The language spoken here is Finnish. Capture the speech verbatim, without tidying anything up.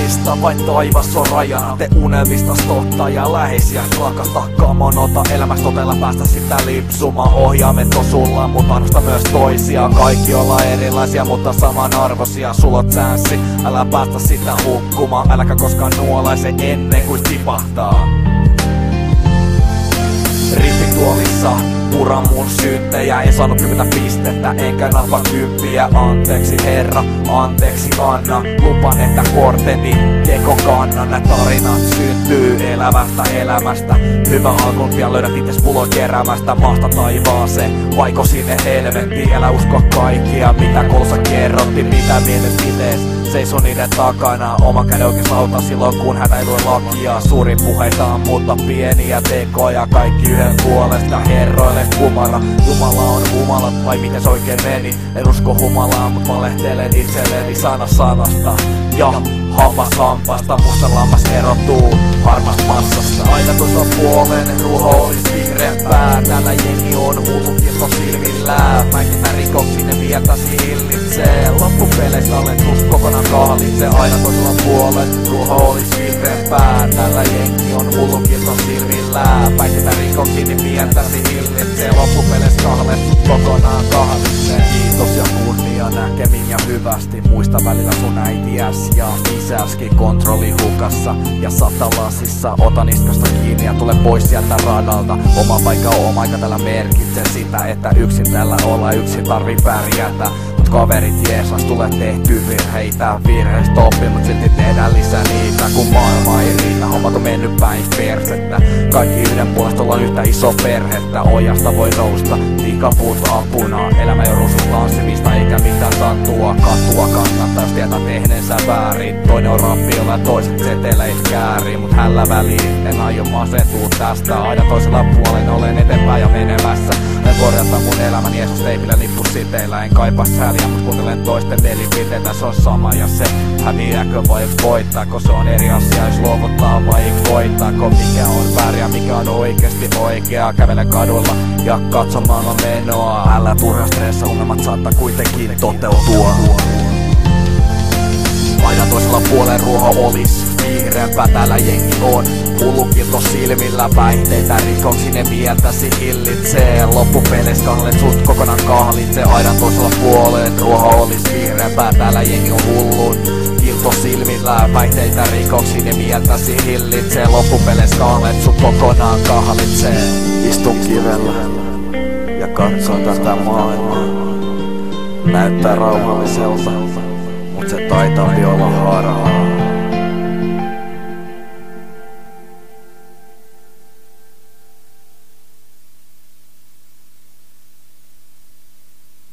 unelmista, vain taivas on rajana. Te unelmista totta ja läheisiä rakasta. Kamonota elämästä totella päästä sitä lipsumaan. Ohjaamet on sulla, mutta arvosta myös toisia. Kaikki ollaan erilaisia, mutta samanarvoisia. Sulot säänsi, älä päästä sitä hukkumaan. Äläkä koskaan nuolaise ennen kuin tipahtaa. Rippituolissa pura mun syyttejä. En saanut kymmentä pistettä, enkä napa kymppiä. Anteeksi herra, anteeksi anna. Lupan, että korteni teko kannan. Nää tarinat syntyy elävästä elämästä. Hyvä alkuun pian löydät itses pulon keräämästä. Maasta taivaaseen, vaiko sinne helvettiin. Älä usko kaikkia, mitä koulussa kerrotti. Mitä mietit itees, seiso niiden takana. Oma käden oikees auta silloin kun hätä ei lue lakia. Suuri puheita on mutta pieniä tekoja. Kaikki yhden puolesta herroille kumara. Jumala on humala, vai miten se oikein meni? En usko humalaa, mut valehtelen itselleni sana sanasta. Ja hammas hampasta, musta lammas erottuu harmasta massasta. Aina toisella puolen ruho olis vihreämpää. Täällä jengi on hullu kirkon silmillään. Mäikitän rikoksiin ne vietäsi hillitsee. Loppupeleistä olen susta kokonaan kahlitse. Aina toisella puolen ruho olis vihreämpää. Täällä jengi on hullu kirkon silmillään. Mäikitän rikoksiin ne vietäsi hillitsee. Loppupeleistä kahlet sut kokonaan kahlitse. Kiitos ja kunnia näkemin ja hyvästi. Muista välillä sun äitiäs ja isäskin kontrolli hukassa. Ja satalasissa ota niskasta kiinni ja tule pois sieltä radalta. Oma paikka on oma aika, tällä merkitsee sitä, että yksin tällä olla, yksin tarvii pärjätä. Mut kaverit jeesas, tulee tehty virheitä. Virheistä oppi, mut silti tehdään lisää niitä. Kun maailma ei riitä, hommat on mennyt päin persettä. Kaikki yhden puolesta ollaan yhtä iso perhettä. Ojasta voi nousta, tikapuut apuna. Elämä ei oo ruusus tanssimista eikä mitään sattua. Katua kannattaa, jos tietää tehneensä väärin. Toinen on rappiolla ja toiset seteleit käärin. Mut hällä väliin, en aio masentua tästä. Aina toisella puolen olen eteenpäin ja menemässä. En korjata mun elämän Jeesus teipillä lippusiteillä. En kaipaa sääliä, mut kuuntelen toisten mielipiteitä. Se on sama ja se häviääkö vai voittaako. Se on eri asia, jos luovuttaa vai voittaako. Mikä on väärin ja mikä on oikeesti oikea. Kävele kadulla ja katsomaan on menoa. Älä turha stressa, unelmat saattaa kuitenkin toteutua. Aina toisella puolen ruoho olis vihreämpää, täällä jengi on hullukilto silmillä. Päihteitä rikoksi ne mieltäsi hillitsee. Loppupeleissä kahlet sut kokonaan kahlitsee. Aina toisella puolen ruoho olis vihreämpää, täällä jengi on hullun kilto silmillä. Päihteitä rikoksi ne mieltäsi hillitsee. Loppupeleissä kahlet sut kokonaan kahlitsee. Istun kivellä ja katson tätä maailmaa. Näyttää rauhalliselta, mut se taitaa olla harhaa.